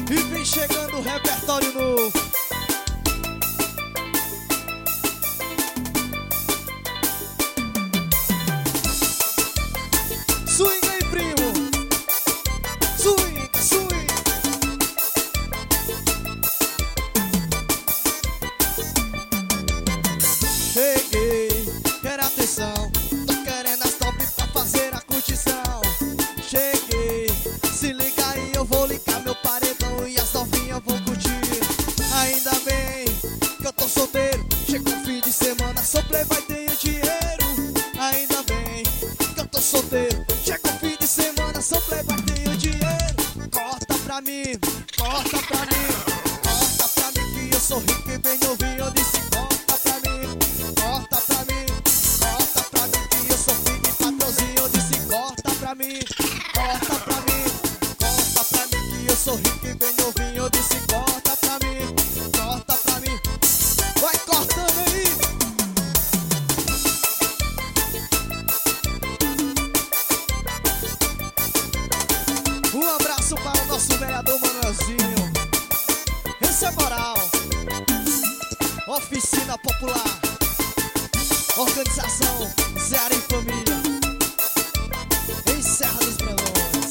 E vem chegando o repertório novo. Swing aí, primo. Swing, swing. Cheguei, quero atenção. Tô querendo as top pra fazer a curtição. Cheguei, se liga aí, eu vou ligar meu paredão e as novinhas vão curtir. Ainda bem que eu tô solteiro. Chegou o fim de semana, sou playboy, tenho dinheiro. Ainda bem que eu tô solteiro. Chegou o fim de semana, sou playboy, tenho dinheiro. Corta pra mim, corta pra mim. Corta pra mim que eu sou rico e bem novinho. Eu disse corta pra mim, corta pra mim. Corta pra mim que eu sou filho de patrãozinho. Eu disse corta pra mim, corta pra mim. Corta pra mim que eu sou rico e bem novinho. Eu disse corta pra mim, corta pra mim. Vai cortando aí. Um abraço para o nosso vereador Manuelzinho. Esse é moral. Oficina Popular. Organização Zé e Família. Em Serra dos Brelões.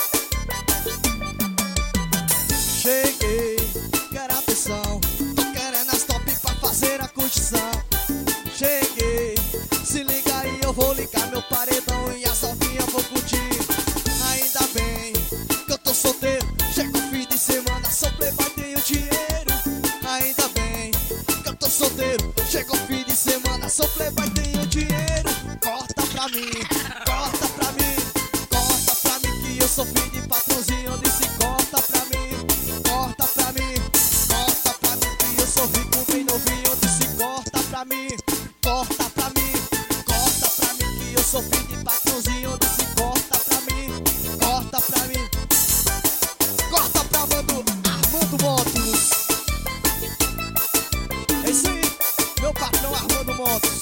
Cheguei, quero atenção. Tô querendo as top pra fazer a curtição. Cheguei, se liga aí, eu vou ligar meu paredão e as novinhas vão curtir. Ainda bem que eu tô solteiro. Chega o fim de semana, sou playboy, tenho dinheiro. Ainda bem que eu tô solteiro. Chega o fim de semana, sou playboy, tenho dinheiro. Corta pra mim, corta pra mim. Corta pra mim que eu sou filho de patrãozinho. Eu disse corta pra mim, corta pra mim. Corta pra mim que eu sou rico, bem novinho. Eu disse corta pra mim, corta pra mim. Corta pra mim que eu sou filho de patrãozinho. Eu disse corta pra mim, corta pra mim. Corta pra Armando Motos. É isso aí, meu patrão Armando Motos.